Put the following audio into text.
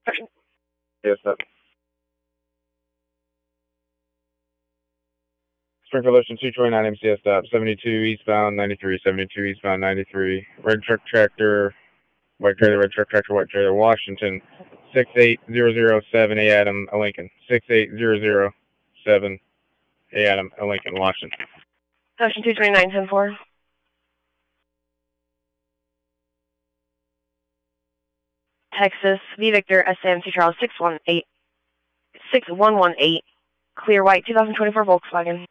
Yes, sir. Springfield Ocean 229 MCS stop, 72 eastbound 93, 72 eastbound 93. Red truck tractor, white trailer, red truck tractor, white trailer, Washington, 68007 A Adam, a Lincoln. 68007 A Adam, a Lincoln, Washington. Ocean 229, 10-4. Texas, V Victor, SAMC Charles 61118. Clear white 2024 Volkswagen.